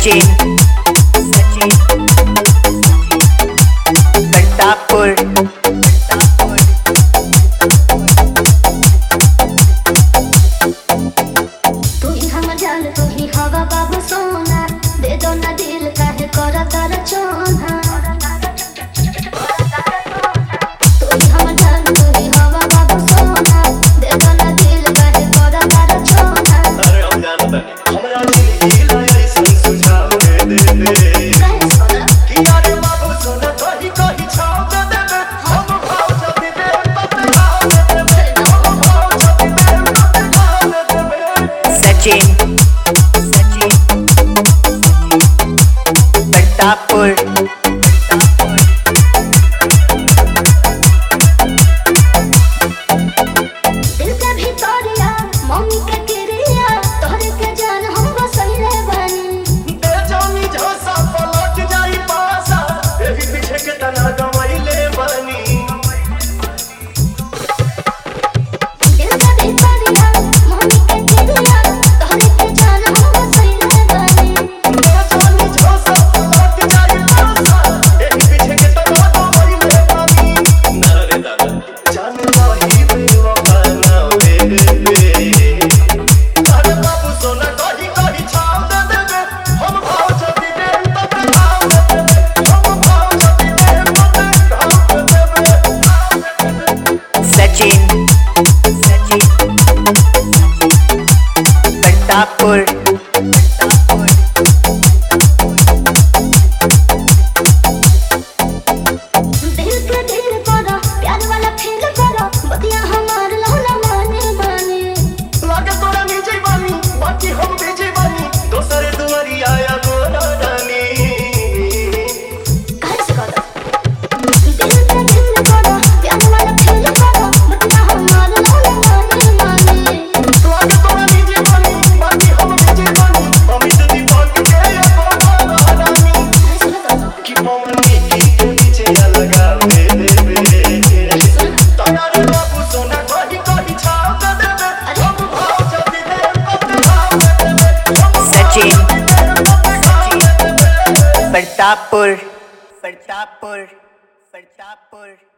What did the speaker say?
सचिन प्रतापपुर तू ही हमर जान तू ही हवा बाबू सोना दे दो ना दिल काहे करा तारा चोना तू ही हमर जान तू ही हवा बाबू सोना दे दो ना दिल काहे करा तारा चोना अरे हम जानत है हमरा दिल की लाए सुन सुझाव दे काहे सोना कि यारे बाबू सोना कही छाव दे दे हम भाव जब दे तब भाव दे दे हम भाव जब दे तब भाव दे दे सचिन प्रतापपुर दिल के भीतरिया मम्मी के किरिया तोहरे के जान हम बसैले बानी दे जानी झोसा पलट जाई पासा एही पीछे के तना गवैले बानी दिल के भीतरिया मम्मी के किरिया तोहरे के जान हम बसैले बानी दे जानी झोसा पलट जाई पासा एही पीछे के तना गवैले बानी ना रे दादा जान वही बेवफा ना रे अरे बाबू सोना कही छाव दे दे हम भाव जब दे तब भाव दे दे हम भाव जब दे तब भाव दे दे सचिन प्रतापपुर दिल के दिल करो प्यार वाला फील करो बतिया हमार लहला माने माने लागे तोरा नीचे बानी बाकी हम भेजे बानी दोसरे दुआरी आया गोरा रानी काहे से करो दिल के दिल करो प्यार वाला फील करो बतिया हमार लहला माने माने लागे तोरा नीचे बानी बाकी हम भेजे बानी अमित दीपक के या गोरा रानी काहे से करो कि पवनी के नीचे लगा दे तारा रे बाबू सोना कही छाव दे दे हम भाव जब दे तब भाव दे दे सचिन प्रतापपुर